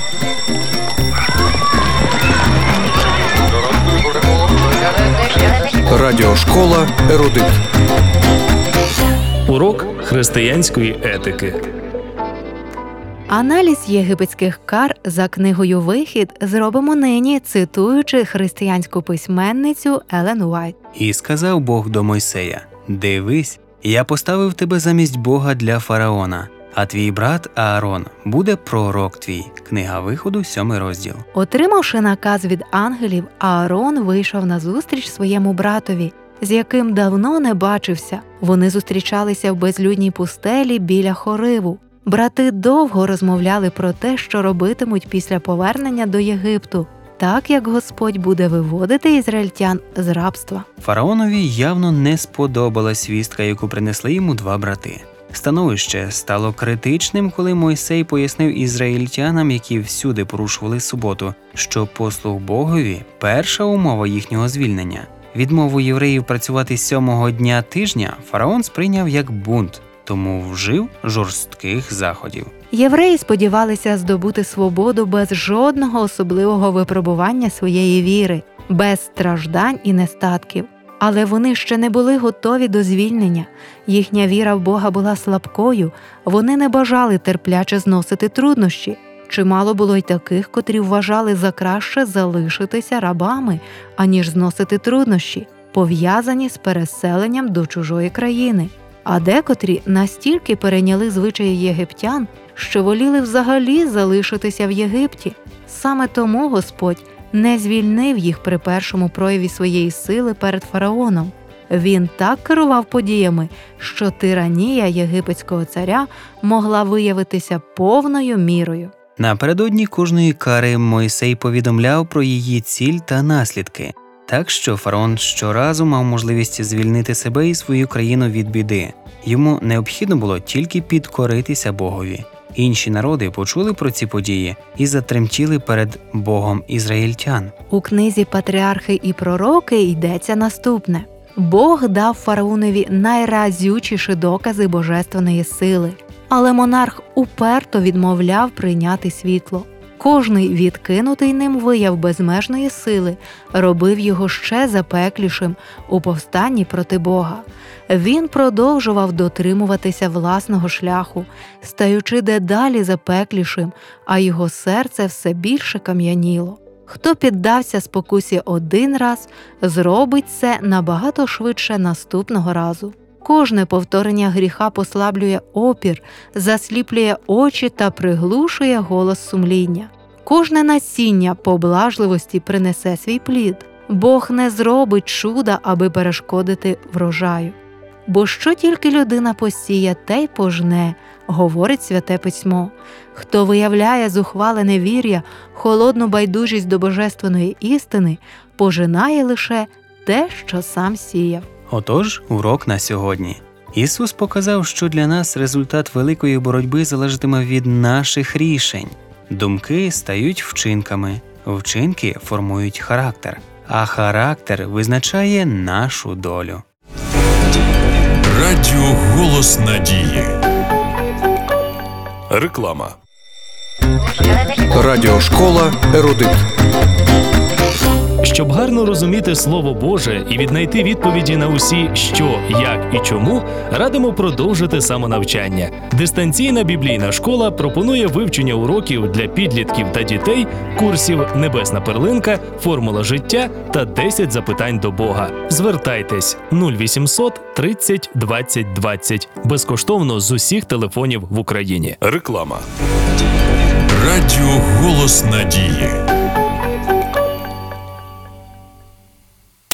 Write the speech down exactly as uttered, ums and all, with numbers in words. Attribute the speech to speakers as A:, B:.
A: Радіошкола «Ерудит».
B: Урок християнської етики.
C: Аналіз єгипетських кар за книгою «Вихід» зробимо нині, цитуючи християнську письменницю Елен Уайт.
D: «І сказав Бог до Мойсея: дивись, я поставив тебе замість Бога для фараона, а твій брат Аарон буде пророк твій». Книга Виходу, сьомий розділ.
C: Отримавши наказ від ангелів, Аарон вийшов назустріч своєму братові, з яким давно не бачився. Вони зустрічалися в безлюдній пустелі біля Хориву. Брати довго розмовляли про те, що робитимуть після повернення до Єгипту, так як Господь буде виводити ізраїльтян з рабства.
D: Фараонові явно не сподобалась вістка, яку принесли йому два брати. Становище стало критичним, коли Мойсей пояснив ізраїльтянам, які всюди порушували суботу, що послуг Богові – перша умова їхнього звільнення. Відмову євреїв працювати сьомого дня тижня фараон сприйняв як бунт, тому вжив жорстких заходів.
C: Євреї сподівалися здобути свободу без жодного особливого випробування своєї віри, без страждань і нестатків. Але вони ще не були готові до звільнення. Їхня віра в Бога була слабкою, вони не бажали терпляче зносити труднощі. Чимало було й таких, котрі вважали за краще залишитися рабами, аніж зносити труднощі, пов'язані з переселенням до чужої країни. А декотрі настільки перейняли звичаї єгиптян, що воліли взагалі залишитися в Єгипті. Саме тому Господь не звільнив їх при першому прояві своєї сили перед фараоном. Він так керував подіями, що тиранія єгипетського царя могла виявитися повною мірою.
D: Напередодні кожної кари Мойсей повідомляв про її ціль та наслідки, так що фараон щоразу мав можливість звільнити себе і свою країну від біди. Йому необхідно було тільки підкоритися Богові. Інші народи почули про ці події і затремтіли перед Богом ізраїльтян.
C: У книзі «Патріархи і пророки» йдеться наступне. Бог дав фараонові найразючіші докази божественної сили, але монарх уперто відмовляв прийняти світло. Кожний відкинутий ним вияв безмежної сили робив його ще запеклішим у повстанні проти Бога. Він продовжував дотримуватися власного шляху, стаючи дедалі запеклішим, а його серце все більше кам'яніло. Хто піддався спокусі один раз, зробить це набагато швидше наступного разу. Кожне повторення гріха послаблює опір, засліплює очі та приглушує голос сумління. Кожне насіння поблажливості принесе свій плід. Бог не зробить чуда, аби перешкодити врожаю. Бо що тільки людина посіє, те й пожне, говорить Святе Письмо. Хто виявляє зухвале невір'я, холодну байдужість до божественної істини, пожинає лише те, що сам сіяв.
D: Отож, урок на сьогодні. Ісус показав, що для нас результат великої боротьби залежатиме від наших рішень. Думки стають вчинками, вчинки формують характер, а характер визначає нашу долю.
E: Радіо «Голос надії». Реклама.
A: Радіошкола «Ерудит».
B: Щоб гарно розуміти Слово Боже і віднайти відповіді на усі «що», «як» і «чому», радимо продовжити самонавчання. Дистанційна біблійна школа пропонує вивчення уроків для підлітків та дітей, курсів «Небесна перлинка», «Формула життя» та десять запитань до Бога. Звертайтесь нуль вісімсот тридцять двадцять двадцять. Безкоштовно з усіх телефонів в Україні.
E: Реклама. Радіо «Голос надії».